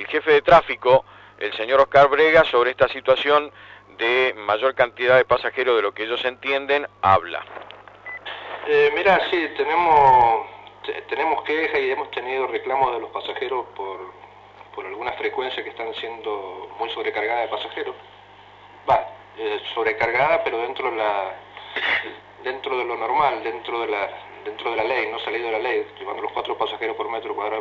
jefe de tráfico, el señor Oscar Brega, sobre esta situación de mayor cantidad de pasajeros de lo que ellos entienden, habla. Mira, sí, tenemos quejas y hemos tenido reclamos de los pasajeros por algunas frecuencias que están siendo muy sobrecargadas de pasajeros. Sobrecargada, pero dentro de lo normal, dentro de la ley, no salido de la ley, llevando los 4 pasajeros por metro cuadrado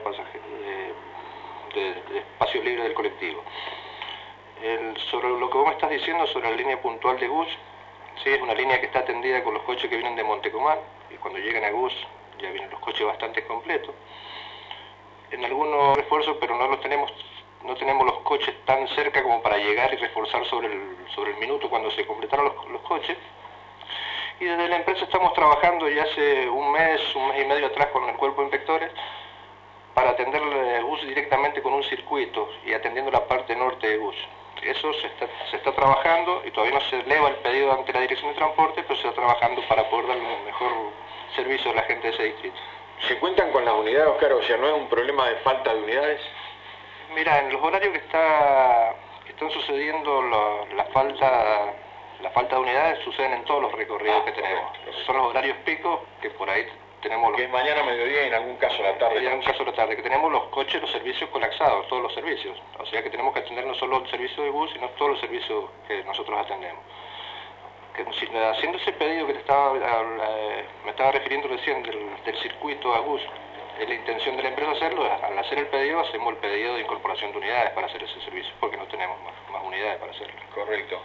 de espacio libre del colectivo. Sobre lo que vos me estás diciendo sobre la línea puntual de Gus, sí, es una línea que está atendida con los coches que vienen de Montecomán, y cuando llegan a Gus ya vienen los coches bastante completos. En algunos refuerzos, pero no tenemos los coches tan cerca como para llegar y reforzar sobre el minuto cuando se completaron los coches. Y desde la empresa estamos trabajando ya hace un mes y medio atrás con el cuerpo de inspectores para atender el bus directamente con un circuito y atendiendo la parte norte de bus. Eso se está trabajando y todavía no se eleva el pedido ante la Dirección de Transporte, pero se está trabajando para poder dar un mejor servicio a la gente de ese distrito. ¿Se cuentan con las unidades, Oscar? O sea, ¿no es un problema de falta de unidades? Mira, en los horarios que están sucediendo la falta de unidades suceden en todos los recorridos que tenemos. Son los horarios picos que por ahí tenemos que es mañana, mediodía y en algún caso la tarde. Y en algún caso la tarde, que tenemos los coches, los servicios colapsados, todos los servicios. O sea que tenemos que atender no solo el servicio de bus, sino todos los servicios que nosotros atendemos. Haciendo ese pedido que me estaba refiriendo recién del circuito a bus, es la intención de la empresa hacerlo. Al hacer el pedido, hacemos el pedido de incorporación de unidades para hacer ese servicio, porque no tenemos más unidades para hacerlo. Correcto.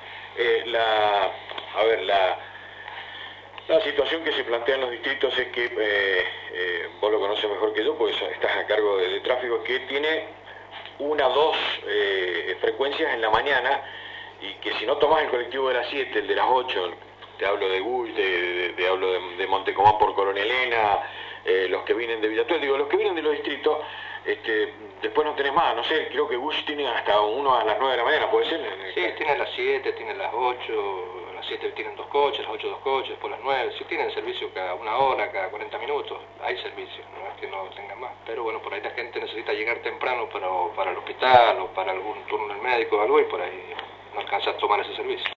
La situación que se plantea en los distritos es que, vos lo conoces mejor que yo, porque estás a cargo de tráfico, que tiene 1 o 2 frecuencias en la mañana, y que si no tomás el colectivo de las 7, el de las 8, te hablo de Gull, te hablo de Montecomán por Coronel Elena, los que vienen de Villatuel, digo, los que vienen de los distritos, después no tenés más, no sé, creo que Bush tiene hasta uno a las 9 de la mañana, ¿puede ser? Sí, tiene las 7, tiene las 8, a las 7 tienen 2 coches, a las 8 2 coches, después las 9, sí tienen servicio cada 1 hora, cada 40 minutos, hay servicio, no es que no tengan más, pero bueno, por ahí la gente necesita llegar temprano para el hospital o para algún turno del médico o algo, y por ahí no alcanza a tomar ese servicio.